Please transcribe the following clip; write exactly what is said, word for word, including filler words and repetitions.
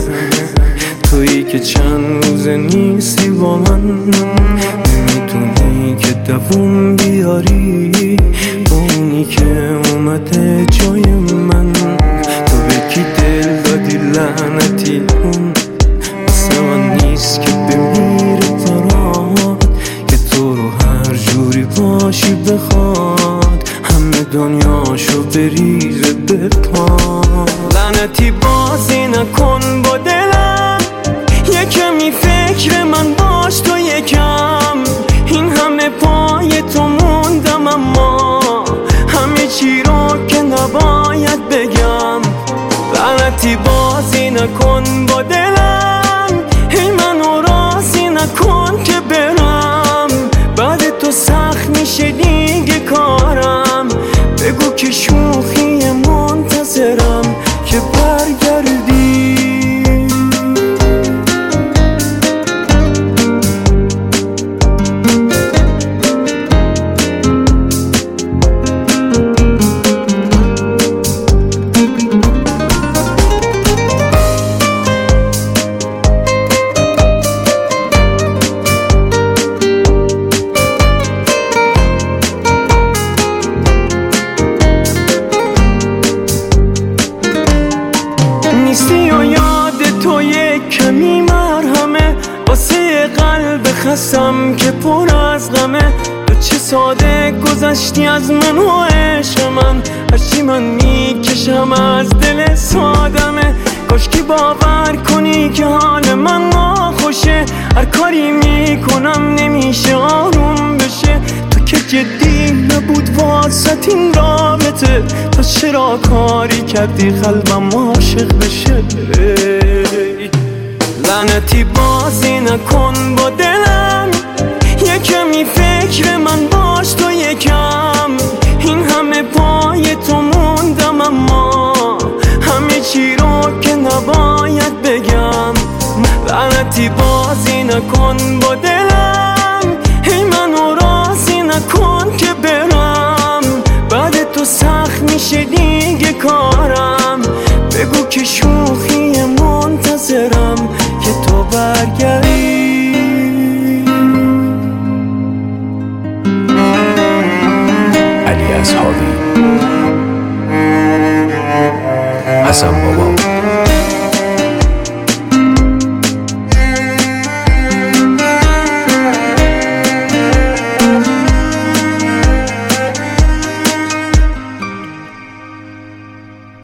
تویی که چند روز نیستی با من، نمیتونی که دووم بیاری با اونی که اومده جای من. تو به کی دل دادی لعنتی، اون واسه من نیست که بمیره برات، که تو رو هر جوری باشی بخواد همه دنیاشو بریزه به پا. لعنتی بازی نکن با دلم، یکمی فکر من باش تو یکم. این همه پای تو موندم اما همه چی رو که نباید بگم. لعنتی بازی نکن با دلم، هی منو راضی نکن که برم. بعد تو سخت میشه دیگه کارم، بگو که شوخی منتظرم که برگردی. نیستی و یاد تو یک کمی مرهمه واسه قلب خستم که پر از غمه. تو چه ساده گذشتی از من و عشق من، هرچی من میکشم از دل سادمه. کاشکی باور کنی که حال من ناخوشه، هر کاری میکنم نمیشه آروم بشه. تو که جدی نبود واسط این رابطه، تو چرا کاری کردی قلبم عاشق بشه؟ لعنتی بازی نکن با دلم، یکمی فکر من باش تو یکم. این همه پای تو موندم اما همه چی رو که نباید بگم. لعنتی بازی نکن با دلم، هی منو راضی نکن که برم. بعد تو سخت میشه دیگه کارم، بگو که شوخی منتظرم که تو برگردی.